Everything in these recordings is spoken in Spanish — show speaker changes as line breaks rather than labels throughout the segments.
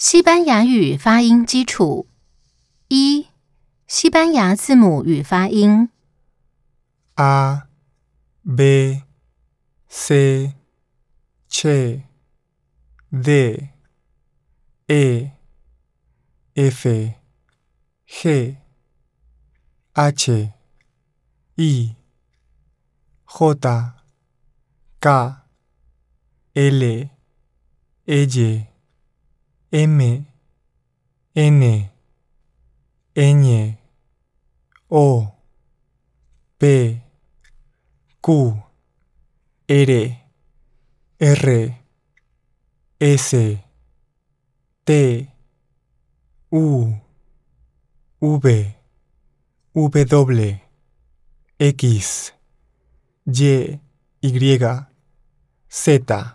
西班牙语发音基础。一、西班牙字母与发音。
A, B, C, Ch, D, E, F, G, H, I, J, K, L, Y, M, N, Ñ, O, P, Q, R, R, S, T, U, V, W, X, Y, Y, Z,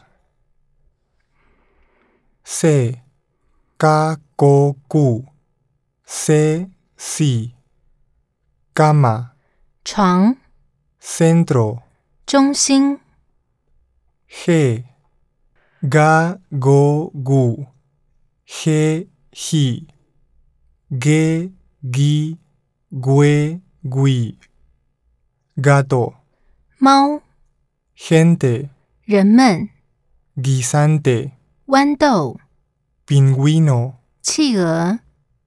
C, K, K, Q, C, C, cama,
床、
centro,
中心、
G, Ga, Go, Gu, G, Gi, Ge, Gi, Gue, Gui, gato,
猫、
gente,
人们、
guisante,
豌豆、
pingüino,
企鹅、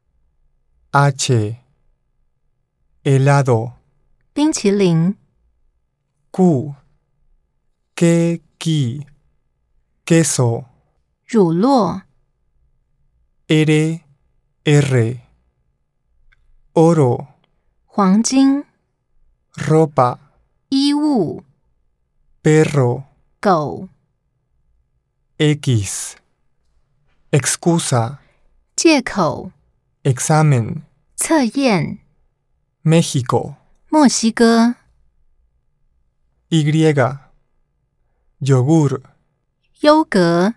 H, helado,
冰淇淋、
Q, que, qui, queso,
乳酪、
R, R, oro,
黄金、
ropa,
衣物、
perro,
狗、
X, excusa,
借口、
examen,
测验、
México,
墨西哥、
Y, yogur,
优格。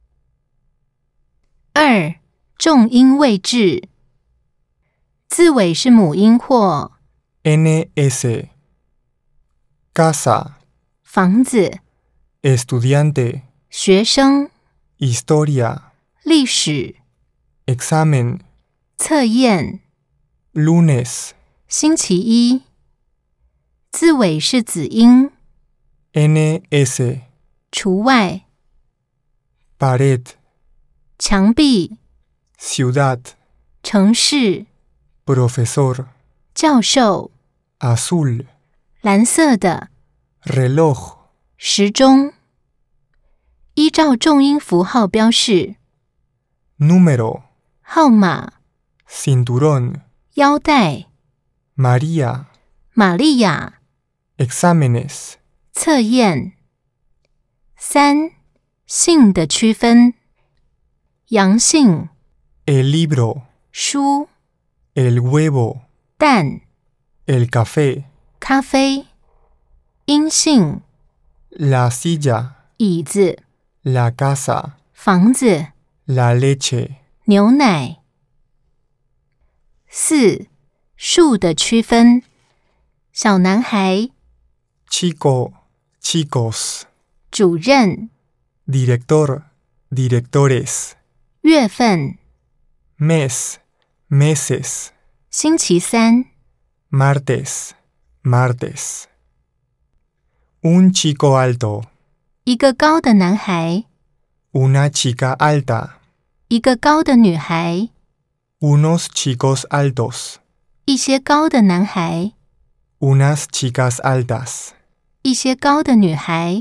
二、重音位置。字尾是母音或
NS, casa,
房子、
estudiante,
学生、
historia,
历史、
examen,
测验、
lunes,
星期一。字尾是子音，
NS,
除外。
pared,
墙壁、
ciudad,
城市、
profesor,
教授、
azul,
蓝色的、
reloj,
时钟。依照重音符号标示。
número,
号码、
cinturón,
腰带、
María,
玛利亚、
exámenes,
测验。三、性的区分。阳性、
el libro,
书、
el huevo,
蛋、
el café,
咖啡。阴性、
la silla,
椅子、
la casa,
房子、
la leche,
牛奶。四、数的区分。小男孩、
chico, chicos,
主任、
director, directores,
月份、
mes, meses,
星期三。
martes, martes. Un chico alto,
一个高的男孩，
una chica alta,
一个高的女孩，
unos chicos altos,
一些高的男孩，
unas chicas altas.
一些高的女孩。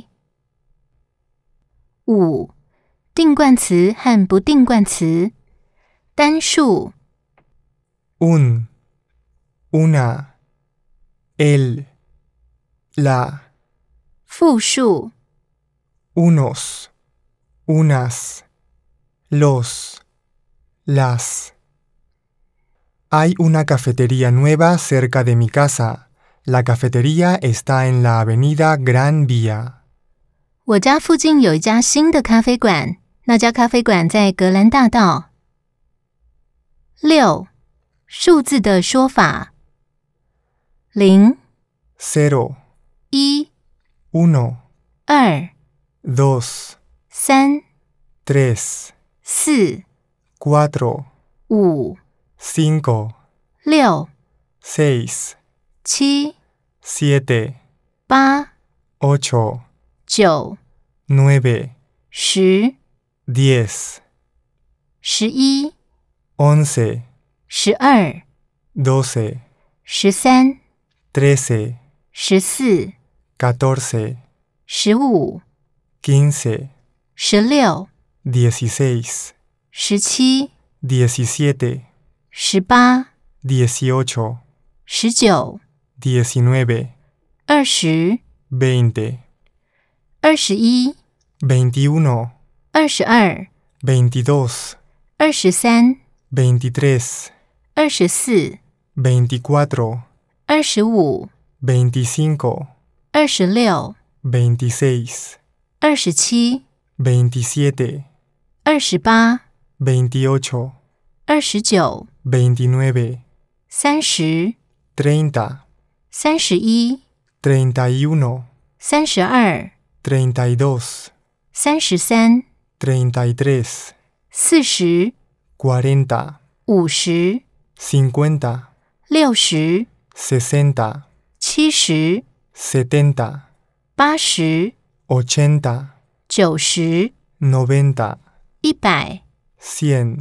五、定冠词和不定冠词。单数、
Un, una, el, la,
复数、
unos, unas, los, las. Hay una cafetería nueva cerca de mi casa. La cafetería está en la avenida Gran Vía.
我家附近有一家新的咖啡馆，那家咖啡馆在格兰大道。六、数字的说法。0、
Cero,
1、
uno,
2、
dos,
3、
tres,
4、
4,
5、
5,
6、
6,
7、
7,
8、
8,
9、
9,
10、
10,
11、
11,
12、
12,
13、
13,
14、
14,
15、
15,
16、
16,
17、
17,
18、
18,
19、
19,
20、
20,
21、
21,
22、
22,
23、
23,
24、
24,
25、
25,
26、
26,
27、
27,
28、
28,
29、
29,
30、
30,
31、
31,
32、
32,
33、
33,
40、
40,
50、
50,
60、
60,
70、
70,
80、
80,
90、
90,
100。
100.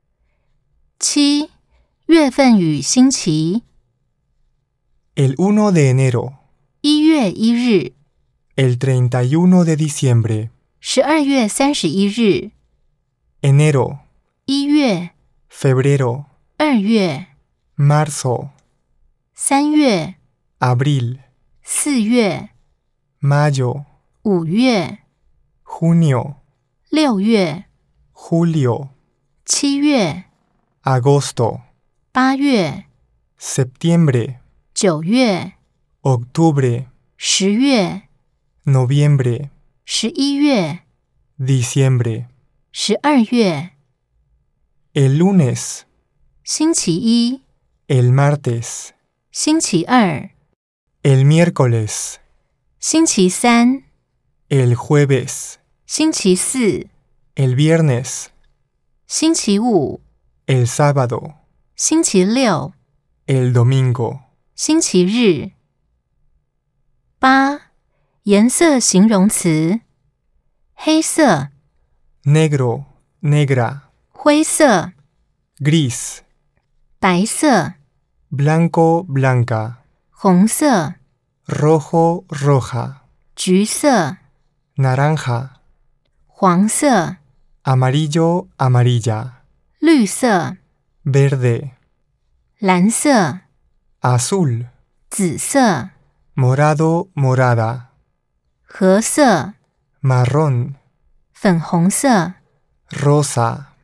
7. 月份与星期
El 1 de enero,
1月1日
el 31 de diciembre,
12月31日
enero,
1月
febrero,
2月
marzo,
3月
abril,
4月
mayo,
5月
junio,
6月
julio,
7月
agosto,
8月
septiembre,
9月
octubre,
10月
noviembre,
11月
diciembre.
12月
El lunes,
星期一
el martes,
星期二
el miércoles,
星期三
el jueves,
星期四
el viernes,
星期五
el sábado,
星期六
el domingo.
星期日。8. 颜色形容词：黑色、
negro, negra,
灰色、
gris,
白色、
blanco, blanca,
红色、
rojo, roja,
橘色、
naranja,
黄色、
amarillo, amarilla,
绿色、
verde,
蓝色、
azul,
紫色、
morado, morada,
褐色、
marrón,
粉红色、
rosa,